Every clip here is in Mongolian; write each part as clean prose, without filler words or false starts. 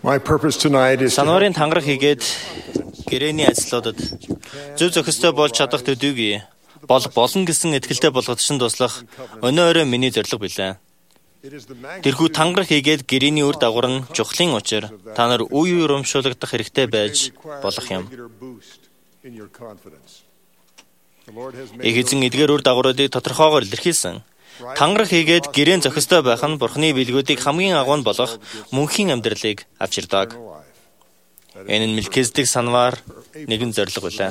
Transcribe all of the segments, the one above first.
My purpose tonight is to Санварын тангараг хийгээд гэрээний ажлуудад зөв зохистой болж чадах төдийгүй болно гэсэн итгэлтэй болгодсон туслах өнөө өрөө миний зорилго билээ. Тэрхүү тангараг хийгээд гэрээний үр дагавар нь чухлын учир та нар үе урамшуулгадах хэрэгтэй байж болох юм. Их эзэн эдгээр үр дагавруудыг тодорхойгоор илэрхийлсэн. Тангараг хийгээд гэрээн зохистой байх нь Бурхны билгүүдийг хамгийн агуун болгох мөнхийн амьдралыг авчирдаг. Энэ нь Мелкизедек санваар нэгэн зорилго байлаа.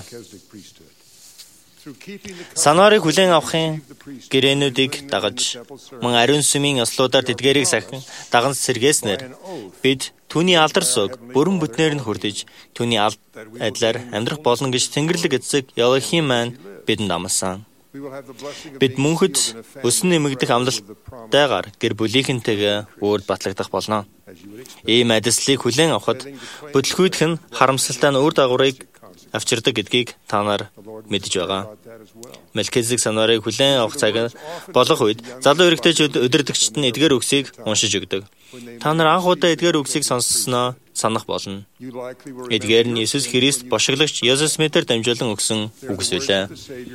Санварыг хүлээн авахын гэрээнүүдийг дагаж, мөн ариун сүмийн ёслуудаар тэдгээрийг сахин даган сэргээснээр бид түүний алдар суг бүрэн бүтнээр нь хүрдэж, түүний адилаар амьдрах болно гэж Тэнгэрлэг эцэг Яохим маань бидэнд амласан. Бид мөнхөд өсөн нэмэгдэх амлалтайгаар гэр бүлийнхэнтэйгээ үрд батлагдах болно. Ийм адислыг хүлээн авахад бүтлгүйдх нь харамсалтай нь үр дагаврыг авчирдаг гэдгийг та нар мэдж байгаа. Мелкизедек санварыг хүлээн авах цаг болох үед залуу эрэгтэйчүүд өдөртөгчд нь эдгээр үгсийг уншиж өгдөг. Та нар анх удаа эдгээр үгсийг сонссноо санах болно. Эдгээр нь Иесус Христ бошиглагч Йозеф Смитээр дамжуулан өгсөн үгс байлаа.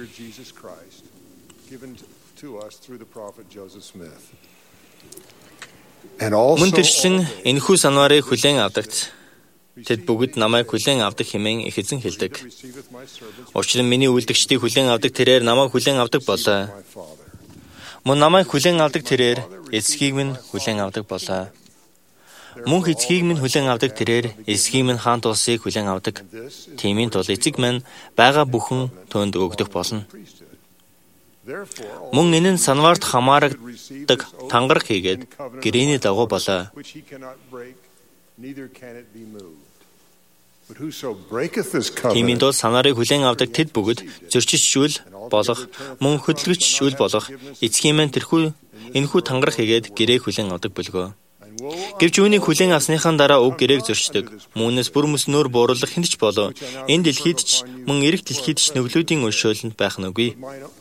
Мөн тэрчлэн энэхүү санварыг хүлээн авдагт тэд бүгд намайг хүлээн авдаг хэмээн их эзэн хэлдэг. Учир нь миний үлдэгчдийг хүлээн авдаг тэрээр намайг хүлээн авдаг болоо. Мөн намайг хүлээн авдаг тэрээр эцгийг минь хүлээн авдаг болоо. Мөнх эцгийг минь хүлээн авдаг тэрээр эцгийн минь хаант улсыг хүлээн авдаг. Тиймийн тул эцэг минь байгаа бүхэн түүнд өгдөх болно. Мөн энэ нь санваарт хамаардаг тангараг хийгээд гэрээний дагуу болоо. Тиймийн тул санаарыг хүлээн авдаг тэд бүгд зөрчилчүүл болох, мөн хөдөлгөччүүл болох эцгийн маань энэхүү тангараг хийгээд гэрээг хүлээн авдаг бөлгөө. Гэвч үүнийг хүлээн авсныхан дараа уг гэрээг зөрчдөг. Мөнөөс бүр мөснөөр бууруулах хэнд ч болов энэ дэлхийд ч мөн эрэг дэлхийд ч нүглүүдийн өршөөлөнд байх нүгүй.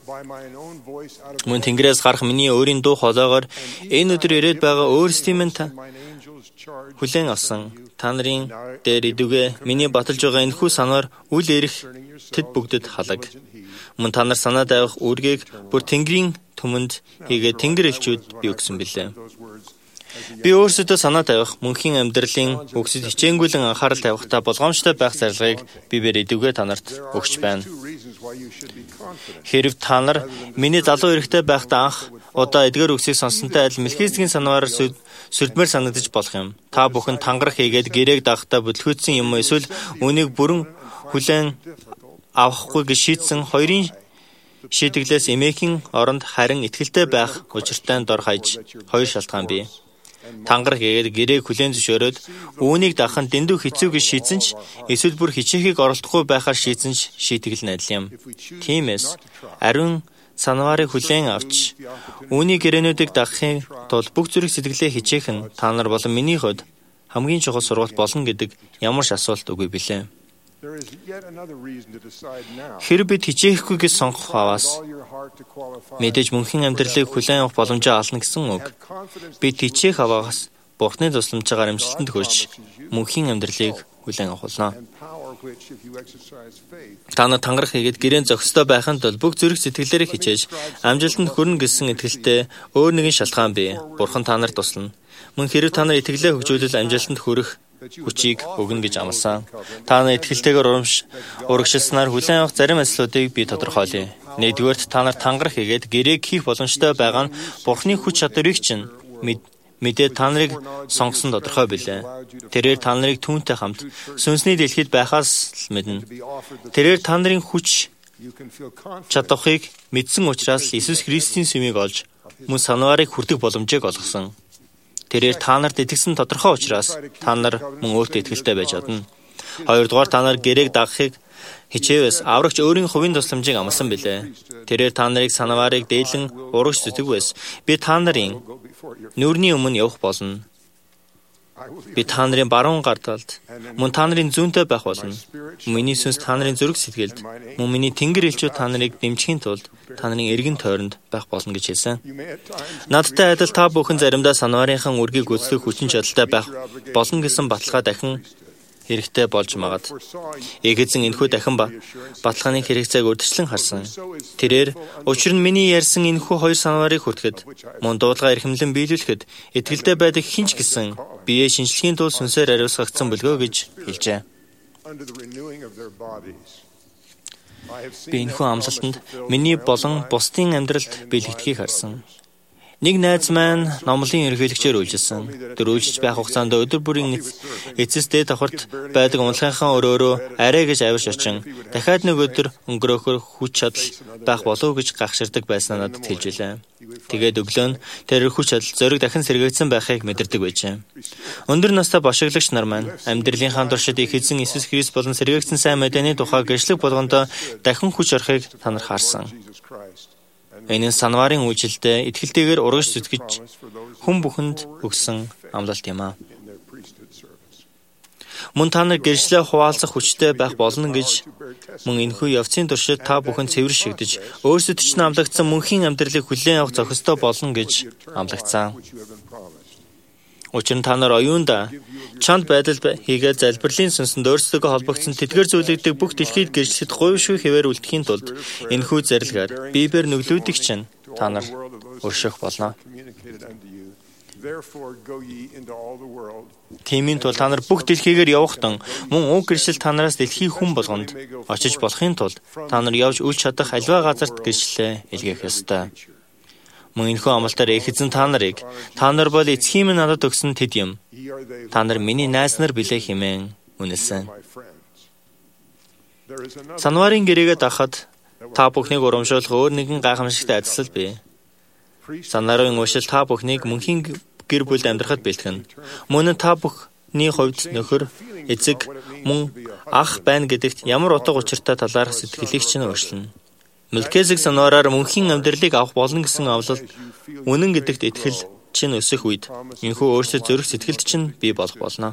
Мөн Тэнгэрээс гарах миний өөрийн дуу хоолойгоор энэ өдөр ирээд байгаа өөрсдийн минь хүлээн авсан та нарын дээр идүгэ миний баталж байгаа энэхүү санаар үл эрэх тэд бүгдэд халаг. Мөн та нар санаад авах үргийг бүр Тэнгэрийн түмэнд хийгээд Тэнгэр элчүүд би өгсөн билээ. Би өөрсдөө санаа тавих, мөнхийн амьдралын үгсэд хичээнгүйлэн анхаарал тавихтаа болгоомжтой байх зарилгыг бибээр идүгэ та нарт өгч байна. Хэрв та нар миний залуу эрэгтэй байхдаа анх удаа эдгээр үгсийг сонссонтой адил Мелкизедекийн санваараар сүрдмээр санагдаж болох юм. Та бүхэн тангараг хийгээд гэрээг даахтаа бүтлгүүцсэн юм уу эсвэл үнийг бүрэн хүлээн авахгүй гэж шийдсэн хоёрын шийдэглээс эмээхийн оронд харин итгэлтэй байх учиртай дор хаяж хоёр шалтгаан бий. Тангараг хийгээд гэрээг хүлээн зөвшөөрөөд үүнийг даах нь дэндүү хэцүү гэж шийдсэн ч эсвэл бүр хичээхийг оролдохгүй байхаар шийдсэн ч шийтгэл нь адил юм. Тиймээс ариун санварыг хүлээн авч үүний гэрээнүүдийг даахын тулд бүх зүрх сэтгэлээ хичээх нь та нар болон миний хувьд хамгийн чухал сургалт болно гэдэг ямар ч асуулт үгүй билээ. Хэрэг бид хичээхгүй гэж сонгох аваас мэдээж мөнхийн амьдралыг хүлээн авах боломжоо олно гэсэн үг. Бид хичээх аваас Бурхны тусламжаар амжилтанд хүрч мөнхийн амьдралыг хүлээн авах болно. Та нар тангараг хийгээд гэрээн зохистой байхын тулд бүх зүрх сэтгэлээрээ хичээж амжилтанд хүрнэ гэсэн итгэлтэй өөр нэгэн шалтгаан бий. Бурхан та нарт туслана. Мөн хэрэг та нар итгэлээ хөгжүүлэл амжилтанд хүрэх хүчийг өгнө гэж амласан. Та нар итгэлтэйгээр урагшилснаар хүлээн авах зарим ажлуудыг би тодорхойлъё. Нэгдүгээрт та нар тангараг хийгээд гэрээг хийх боломжтой байгаа нь Бурхны хүч чадварыг чинь мэдээ та нарыг сонгосон тодорхой билээ. Тэрээр та нарыг түүнтэй хамт сүнсний дэлхийд байхаас л мэднэ. Тэрээр та нарын хүч чадварыг мэдсэн учраас Иесус Христийн сүмийг олж мөн санварыг хүртэх боломжийг олгосон. Тэрээр та нарт итгэсэн тодорхой учраас та нар мөн өөртөө итгэлтэй байж чадна. Хоёрдугаар та нар гэрээг дагахыг хичээвээс аврагч өөрийн хувийн тусламжийг амласан билээ. Тэрээр та нарыг санварыг дээлэн урагш зүтгэвээс би та нарын нүрийн өмнө явах болно. Би та нарын баруун гар талд мөн та нарын зүүнтэй байх болно. Миний сүнс та нарын зүрх сэтгэлд мөн миний тэнгэр элчүүд та нарыг дэмжихийн тулд та нарын эргэн тойронд байх болно гэж хэлсэн. Надтай адил та бүхэн заримдаа санваарынхан үргийг гүйцэтгэх хүчин чадалтай байх болно гэсэн баталгаа дахин хэрэгтэй болж магад. Эхэзэн энэхүү дахин баталгааны хэрэгцээг урьдчилан харсан. Тэрээр учир нь миний ярьсан энэхүү хоёр санварыг хүртэхэд мөн дуудлага эрхэмлэн биелүүлэхэд итгэлтэй байдаг хинч гэсэн биеэ шинжлэхийн тулд сүнсээр ариусгагдсан бөлгөө гэж хэлжээ. Би энэхүү амлалтанд миний болон бусдын амьдралд биелэгдэхийг харсан. Нэг найз маань номлын ерөнхийлөгчөөр үйлжилсэн. Тэр үйлчилж байх хугацаанд өдөр бүрийн эцэс дээд давхарт байдаг унлахынхаа өрөөрөө арай гэж авирч очин дахиад нэг өдөр өнгөрөөхөр хүч чадал байх болов гэж гахширдаг байснаа надад хэлж илээ. Тэгээд өглөө нь тэр хүч чадал зориг дахин сэргээгдсэн байхыг мэдэрдэг байжээ. Өндөр настай бошиглагч нар маань амьдралынхаа туршид их эзэн Иесус Христ болон сэргээгдсэн сайн мэдээний тухай гэрчлэг болгондоо дахин хүч орохыг та нар харсан. Энэ санварын үйлчлэлдээ итгэлтэйгээр урагш зүтгэж хүн бүхэнд өгсөн амлалт юм аа. Мөн та нар гэрчлээ хуваалцах хүчтэй байх болно гэж мөн энэхүү явцын туршид та бүхэн цэвэр шигдэж өөрсдөд ч амлагдсан мөнхийн амьдралыг хүлээн авах зохистой болно гэж амлагцсан. Учир нь та нар оюунда чанд байдал хийгээд залбирлын сүнсэнд өөрсдөө холбогдсон тэтгэр зүйлэгдэг бүх дэлхийд гэрчлэхэд гуйшгүй хэвээр үлдэхийн тулд энэхүү зарилгаар Библиэр нүглүүдийг чинь та нар өршөөх болно. Тиймийн тулд та нар бүх дэлхийгээр явахдаа мөн уг гэрчлэл та нараас дэлхийн хүн болгонд очиж болохын тулд та нар явж үл чадах аливаа газарт гэрчлэлээ илгээх ёстой. Мөн энэхүү амлалтаар эхэзэн та нар бол эцгийн минь надад өгсөн тэд юм. Та нар миний найз нар билээ хэмээн үнэлсэн. Санварын гэрээгээ дахад та бүхнийг урамшуулах өөр нэгэн гайхамшигтай ажил бий. Санварын уушил та бүхнийг мөнхийн гэр бүлд амьдрахад бэлтгэн. Мөн та бүхний хувьд нөхөр, эцэг, мөн ах байна гэдэгт ямар утга учиртай талаар сэтгэлийг чинь өөрчилнө. Мелкизедек санвараар мөнхийн амьдралыг авах болно гэсэн амлалт үнэн гэдэгт итгэл чинь өсөх үед энэхүү өөрсдөө зүрх сэтгэлд чинь бий болох болно.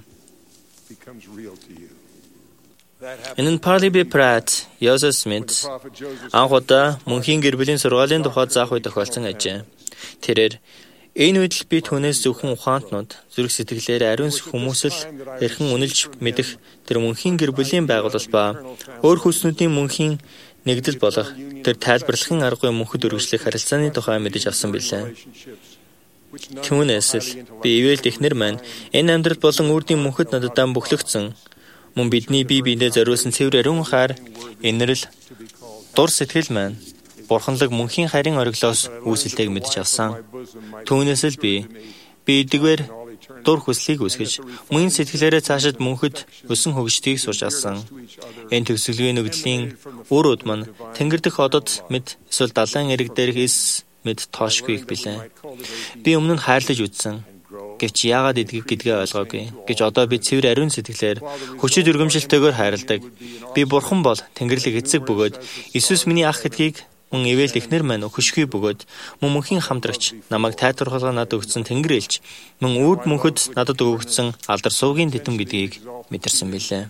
Энэ нь Parley B. Pratt, Joseph Smith анх удаа мөнхийн гэр бүлийн сургаалын тухай заах үе тохиолдсон ажээ. Тэрээр энэ үед л би түүнээс зөвхөн ухаантнууд зүрх сэтгэлээр ариун хүмүүсэл хэрхэн үнэлж мэдэх тэр мөнхийн гэр бүлийн байгууллал ба өөр хүснүүдийн мөнхийн нэгдэл болох тэр тайлбарлахын аргагүй мөнхөд үргэлжлэх харилцааны тухай мэдэж авсан билээ. Түүнээс л би ивэл эхнэр маань энэ амьдрал болон үрдийн мөнхөд надад бүхлэгдсэн мөн бидний бие биендээ зориулсан цэвэр ариун хайр инэрл дур сэтгэл маань бурханлаг мөнхийн харийн ориглоос үүсэлтэйг мэдэж авсан. Түүнээс л би эдгээр дур хүслийг үсгэж мөн сэтгэлээрээ цаашид мөнхөд өсөн хөгждгийг сурч авсан. Энэ төгсгөлийн нүгдлийн үр өд маань тэнгэр дэх одод мэд эсвэл далайн эрэг дээрх эс мэд тоошгүй их билээ. Би өмнө нь хайрлаж үзсэн. Гэвч яагаад гэдгээ ойлгоогүй. Гэж одоо би цэвэр ариун сэтгэлээр хүчит өргөмжилтэйгээр хайрладаг. Би бурхан бол тэнгэрлэг эцэг бөгөөд Иесус миний ах гэдгийг мөн ивэл эхнэр маань хөшгүй бөгөөд мөн мөнхийн хамтрагч намайг тайлбарлахаа надад өгсөн тэнгэр элч мөн үрд мөнхөд надад өгөгдсөн алдар суугийн тэтэм гэдгийг мэдэрсэн билээ.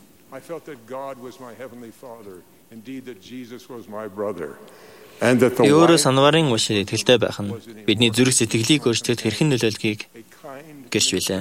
Би өөрөө санварын уушил итгэлтэй байх нь бидний зүрх сэтгэлийг өөрчлөхөд хэрхэн нөлөөлөхийг гэрч билээ.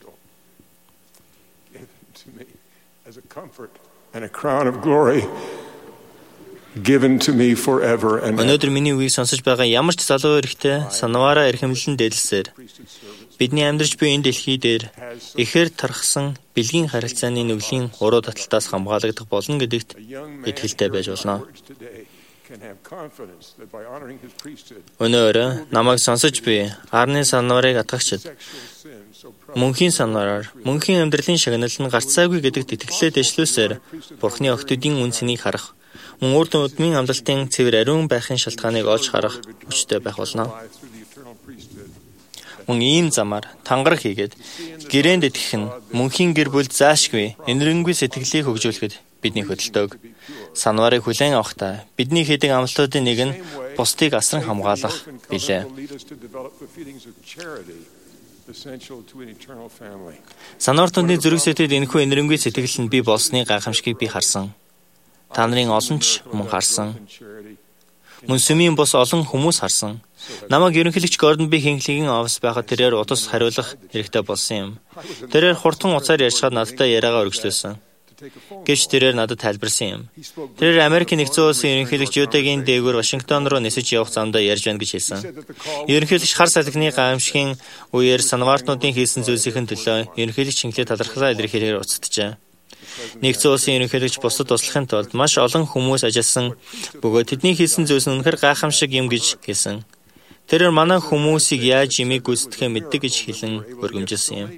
Өнөөдөр миний үгийг сонсож байгаа ямар ч залуу эрэгтэй санваараа эрхэмлэн дээлсээр бидний амьдарч буй энэ дэлхий дээр ихээр тархсан бэлгийн харилцааны нүглийн уруу таталтаас хамгаалагдах болно гэдэгт итгэлтэй байж болно. Өнөөдөр намайг сонсож буй арны санварыг атгагчид мөнхийн санвараар мөнхийн амьдралын шагналд нь гарцаагүй гэдэгт итгэлээ дэвшлүүлсээр Бурхны охидын үн цэнийг харах мөн урд удмын амлалтын цэвэр ариун байхын шалтгааныг олж харах хүчтэй байх болно. Мөн ийм замаар тангараг хийгээд гэрээнд итгэх нь мөнхийн гэр бүл заашгүй энэрэнгүй сэтгэлийг хөгжүүлэхэд бидний хөдөлтөөг. Санварыг хүлээн авахдаа бидний хийдэг амлалтуудын нэг нь бусдыг асран хамгаалах билээ. Сануартны зүрх сэтгэлд энэхүү энэрэнгүй сэтгэл нь би болсны гайхамшигыг би харсан. Та нарын олон ч мөн харсан. Мөн сүмийн бос олон хүмүүс харсан. Намайг ерөнхийлөгч Гордон Би Хинклигийн офис байхад тэрээр утас хариулах хэрэгтэй болсон юм. Тэрээр хурдан уцаар ярьцгаад надтай яриагаа өргөжлүүлсэн. Гэвч тэрээр надад тайлбарсан юм. Тэрээр Америкийн нэгдсэн улсын ерөнхийлөгч Юдагийн дээгүүр Вашингтон руу нисэж явах замдаа ярьж байна гэж хэлсэн. Ерөнхийлөгч хар салхины гайхамшигын үеэр санваартнуудын хийсэн зүйлсийн төлөө ерөнхийлөгч Хинклий талархлаа илэрхийлэхээр уцтжээ. Нэгдсэн улсын ерөнхийлөгч бусдад туслахын тулд маш олон хүмүүс ажилласан бөгөөд тэдний хийсэн зүйлс нь үнэхээр гайхамшиг юм гэж хэлсэн. Тэрээр манай хүмүүсийг яаж имийг гүйцэтгэхээ мэддэг гэж хэлэн өргөмжилсөн юм.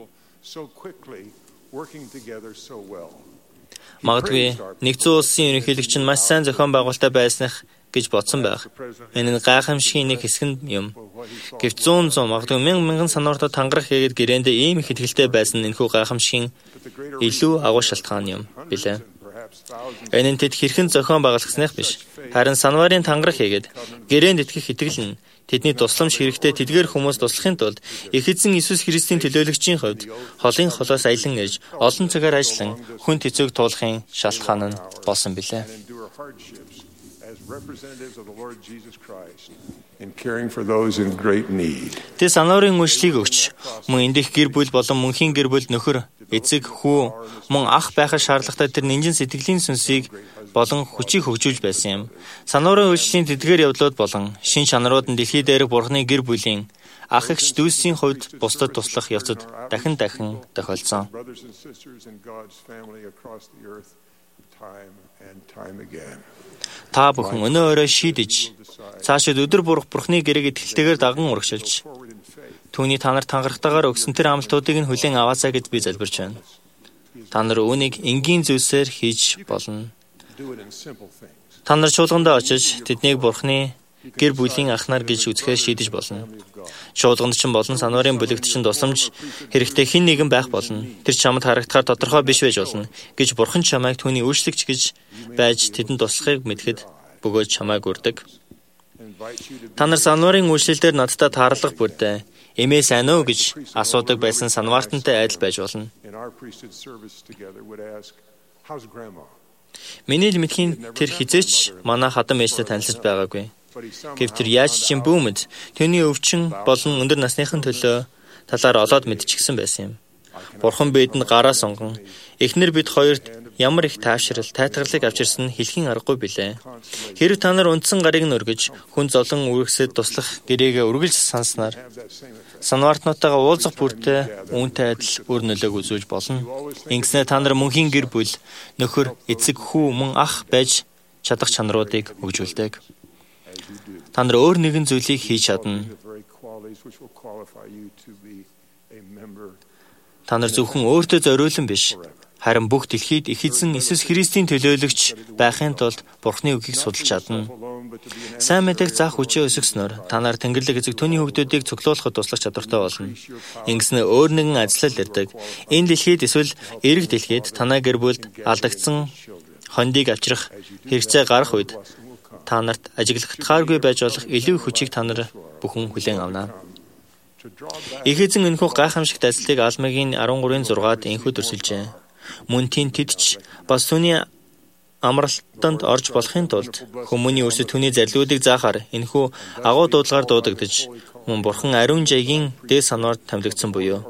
Магадгүй нэгдсэн улсын ерөнхийлөгч нь маш сайн зохион байгуулалттай байснах гэж бодсон байх. Энэ нь гайхамшигын нэг хэсэг юм. Гэвч 100 магадгүй мянган санууртад тангарах хийгээд гэрээндээ ийм их итгэлтэй байсан нь энэхүү гайхамшигын илүү агуу шалтгаан юм билээ. Энэ нь тэд хэрхэн зохион байгуулагдсных биш. Харин санварын тангарах хийгээд гэрээнд итгэх итгэл нь тэдний тусламж хэрэгтэй тэдгээр хүмүүс туслахын тулд их эзэн Иесус Христийн төлөөлөгчийн хувьд холын холоос аялан ирж олон цагаар ажиллан хүн тэцүүг туулахын шалтгаан нь болсон билээ. Тэ сануурын үйлчлэгийг өгч мөн эндих гэр бүл болон мөнхийн гэр бүл нөхөр эцэг хүү мөн ах байхад шаардлагатай тэр нинжин сэтгэлийн сүнсийг болон хүчийг хөгжүүлж байсан юм. Сануурын үйлчлэлийн тэдгээр явдлууд болон шин чанарууд нь дэлхий дээрх Бурхны гэр бүлийн ах эгч дүүсийн хувьд бусдад туслах явцад дахин тохиолдсон. Та бүхэн өнөө өрөө шийдэж цаашид өдөр бурх Бурхны гэрээг итгэлтэйгээр даган урагшилж түүний та нарт тангарахтайгаар өгсөн тэр амлалтуудыг нь хүлээн аваасаа гэж би залбирч байна. Та нар үүнийг энгийн зүйлсээр хийж болно. Та нар чуулгандаа очиж тэднийг Бурхны гэр бүлийн ахнаар гэж үзэхээр шийдэж болно. Чуулганд ч болон сануурын бүлэгт ч тусламж хэрэгтэй хэн нэгэн байх болно. Тэр чамд харагдахаар тодорхой биш байж болно гэж Бурхан чамайг түүний үйлчлэгч гэж байж тэдэнд туслахыг мэдхэд бөгөөд чамайг үрдэг. Та нар сануурын үйлчлэлээр надтай таарлах бүрдээ эмээ сайн уу гэж асуудаг байсан санваартантай адил байж болно. Миний л мэдхийн тэр хизээч манай хадам ээжтэй танилцж байгаагүй. Гэвч тэр яаж ч юм бүүмэд түүний өвчин болон өндөр насныхын төлөө талаар олоод мэдчихсэн байсан юм. Бурхан бидэнд гараа сунган эхнэр бид хоёрт ямар их таашрал, тайтгарлыг авчирсан нь хэлхийн аргагүй билээ. Хэрэв та нар үндсэн гарыг нь өргөж хүн золон үргэсэд туслах гэрээгээ үргэлж санснаар санваартнуудтайгаа уулзах бүртээ үүнтэй адил үр нөлөөг үзүүлж болно. Ингэснээр та нар мөнхийн гэр бүл, нөхөр, эцэг, хүү, мөн ах байж чадах чанаруудыг хөгжүүлдэг. Та нар өөр нэгэн зүйлийг хийж чадна. Та нар зөвхөн өөртөө зориулан биш, харин бүх дэлхийд их эзэн Иесус Христийн төлөөлөгч байхын тулд Бурхны үгийг судалж чадна. Сайн мэдээг заах хүчээ өсгснөөр та нар Тэнгэрлэг эзэг түүний хүүхдүүдийг цуглуулахад туслах чадвартай болно. Ингэснээр өөр нэгэн ажиллал ирдэг. Энэ дэлхийд эсвэл эрэг дэлхийд танай гэр бүлд алдагдсан хондийг авчрах хэрэгцээ гарах үед та нарт ажиглахдаггүй байж болох илүү хүчийг та нар бүхэн хүлээн авна. Их эзэн энэхүү гайхамшигт ажлыг Алмагийн 13:6-ад энхүү төрсөлжээ. Мөн тэд ч бас түүний амралтанд орж болохын тулд хүмүүний өрсөд түүний зарлиудыг заахаар энэхүү агуу дуудлагаар дуудагдаж мөн Бурхан ариун жаягийн дээд санваар тамлагдсан буюу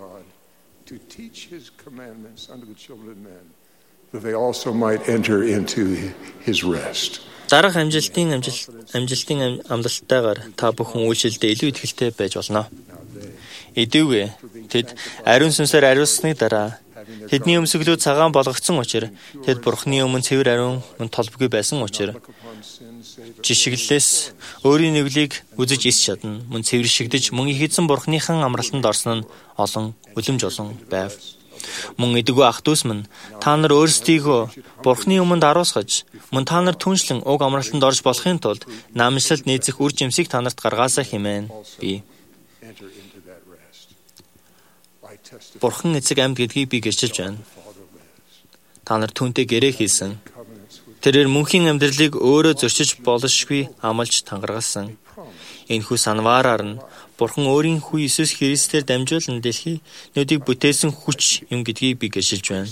дараах амжилтын амлалтайгаар та бүхэн үйлчлэлдээ илүү итгэлтэй байж болно. Эдүүгээ тэд ариун сүнсээр ариулсны дараа тэдний өмсгөлүүд цагаан болгогдсон учраас тэд Бурхны өмнө цэвэр ариун толбгүй байсан учраас жишгэлээс өөрийн нэглийг үзэж ис чадна. Мөн цэвэр шигдэж мөн их эзэн Бурхныхан амралтанд орсон нь олон үлэмж олон байв. Мөн эдгүү ах дүүс минь та нар өөрсдийгөө Бурхны өмнөд аруулсгаж мөн та нар түншлэн уг амралтанд орж болохын тулд намжлалд нийцэх үр жимсийг та нарт гаргаасаа хэмээн би. Бурхан эцэг амьд гэдгийг би гэрчилж байна. Та нар түүнтэй гэрээ хийсэн. Тэрээр мөнхийн амьдралыг өөрөө зөрчиж болшгүй амлаж тангаргаасан. Энэхүү санаваараар нь Бурхан өөрийн хүү Иесус Христээр дамжуулан дэлхий нүдийг бүтээсэн хүч юм гэдгийг би гэршилж байна.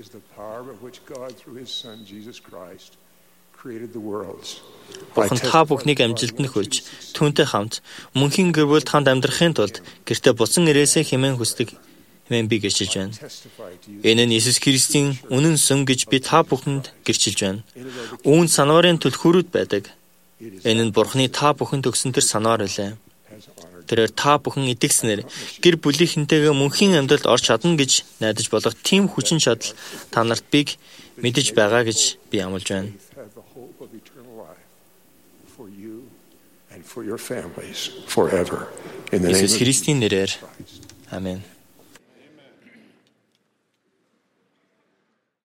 Бурхан та бүхнийг амжилтанд хүрч түүнтэй хамт мөнхийн гэр бүлд хамт амьдрахын тулд гэртээ буцан ирээсэй хэмээн хүсдэг хэмээн би гэрчилж байна. Энэ нь Иесус Христийн үнэн сүм гэж би та бүхэнд гэрчилж байна. Үүнд санаварын түлхүүрүүд байдаг. Энэ нь Бурханы та бүхэнд өгсөн тэр санавар үлээ. Тэрээр та бүхэн итгэснээр гэр бүлийнхэнтэйгээ мөнхийн амьдралд орж чадна гэж найдаж болох тийм хүчин чадал та нарт бийг мэдэж байгаа гэж би амлаж байна. Иесус Христийн нэрээр. Амен.